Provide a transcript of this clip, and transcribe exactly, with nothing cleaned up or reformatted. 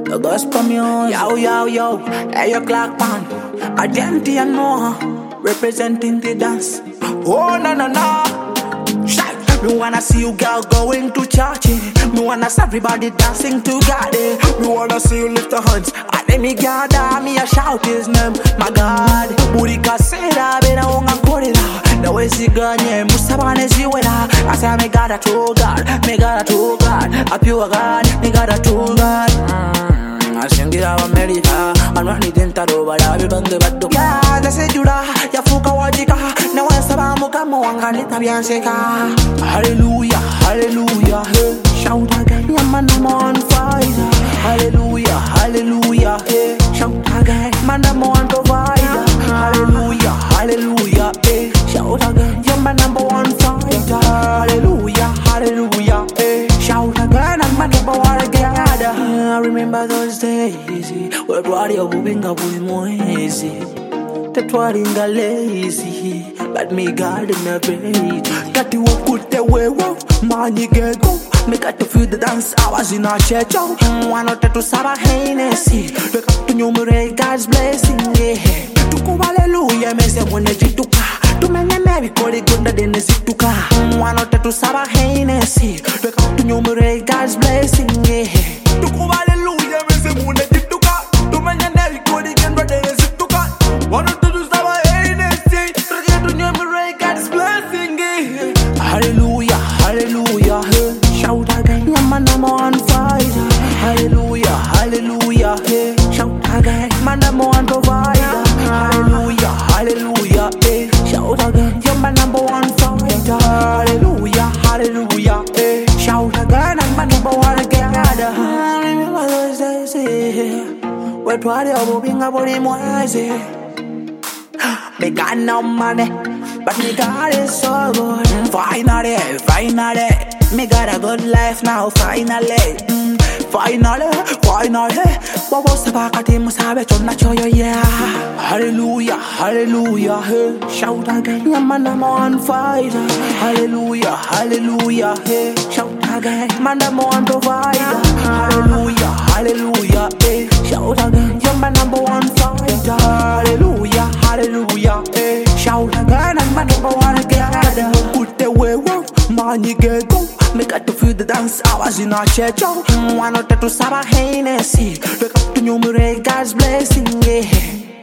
The gospel music. Yo, yo, yo. Hey, your clock man. Identity and more. Representing the dance. Oh, no, no, no. Shout. Me wanna see you girl going to church. eh. Me wanna see everybody dancing to God. eh. Me wanna see you lift your hands. And then me gather, me a shout his name. My God. Burika seda, bena wonga korela. The way she ganye, musabane ziwela. I say me got a true God. Me got a true God. A pure God. Me got a true God. Mm, I sing it out America. I'm not needing to do, but I'll be banging back to God. I say Judah, ya fuka wajika. Now I say muka mwanga nita bianseka. Hallelujah, hallelujah, hey. Shout again, yeah man, I'm on fire. Hallelujah, hallelujah, hey. Shout again, man, I'm on provider. Hallelujah, hallelujah, hey. Shout again, yeah man, number one fighter. Hallelujah, hallelujah, hey. Shout again, I'm my number one gather. I remember those days where body of moving up with more easy. That what in the lazy, but me God in the bed. Got to walk with the way, wow, money get go. Me got to feel the dance, I was in a church, oh. One or two Sabah Hennessy. Look up to numerate God's blessing, yeah. To go hallelujah, me say when they to car. To many Mary call it good than the sit to car. One or two Sabah Hennessy. Look up to numerate God's blessing, yeah. To go hallelujah, me say when they to car. To many Mary call it good than the sit to car. One or two Sabah Hennessy. Look up to numerate God's blessing, yeah. Hallelujah, hallelujah, hey. Shout again, yeah man, I'm on fire. Hallelujah, hallelujah, hey. Shout again, man, I'm on provider. Hallelujah, hallelujah, hey. Shout again, yeah man, number one fighter. Hallelujah, hallelujah, hey. Shout again, I'm my number one gather. I remember those days, eh. Where twenty of moving about him was, eh. Me got no money, but me God is so good. Finally, finally, me got a good life now. Finally, mm, finally, finally. What was the back at him? Sabe chona choyo yeah. Hallelujah, hallelujah, hey. Shout again, yeah man, I'm on fire. Hallelujah, hallelujah, hey. Shout again, man, I'm on provider. Hallelujah, hallelujah, hey. Shout again, yeah man, number one fighter. Hallelujah, hallelujah, hey. Shout again, I'm my number one gather. Put the way, wow, money get go. Me got to feel the dance, I was in a church, oh. One or two Sabah Hennessy. Look up to numerate God's blessing, yeah.